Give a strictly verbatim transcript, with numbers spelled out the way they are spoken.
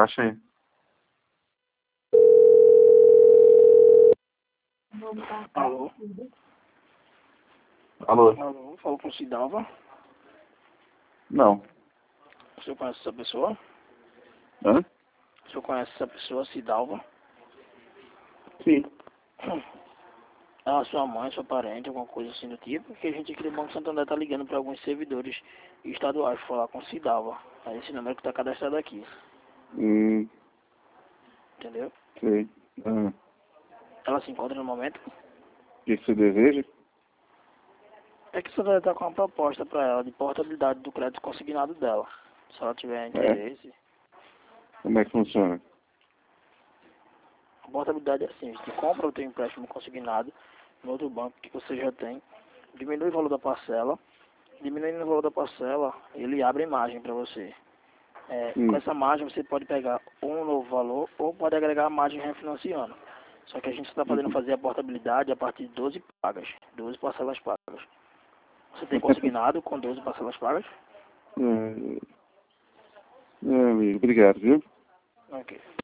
Baixa aí. Alô? Alô? Alô? Falo com o Cidalva. Não. O senhor conhece essa pessoa? Hã? O senhor conhece essa pessoa, Cidalva? Sim. Ah, sua mãe, sua parente, alguma coisa assim do tipo? Porque a gente aqui do Banco Santander tá ligando para alguns servidores estaduais pra falar com o Cidalva. É esse número que tá cadastrado aqui. Hum, Entendeu? sei. Ah, Ela se encontra no momento? o que você deseja? É que o Santander tá com uma proposta para ela de portabilidade do crédito consignado dela. Se ela tiver É? interesse. Como é que funciona? A portabilidade é assim, a gente compra o teu empréstimo consignado no outro banco que você já tem, diminui o valor da parcela, diminuindo o valor da parcela, ele abre margem para você. É, com Hum. essa margem você pode pegar um novo valor ou pode agregar a margem refinanciando. Só que a gente está podendo Uhum. fazer a portabilidade a partir de doze pagas, doze parcelas pagas. Você tem consignado com doze parcelas pagas? É, é, amigo, obrigado, viu? Ok.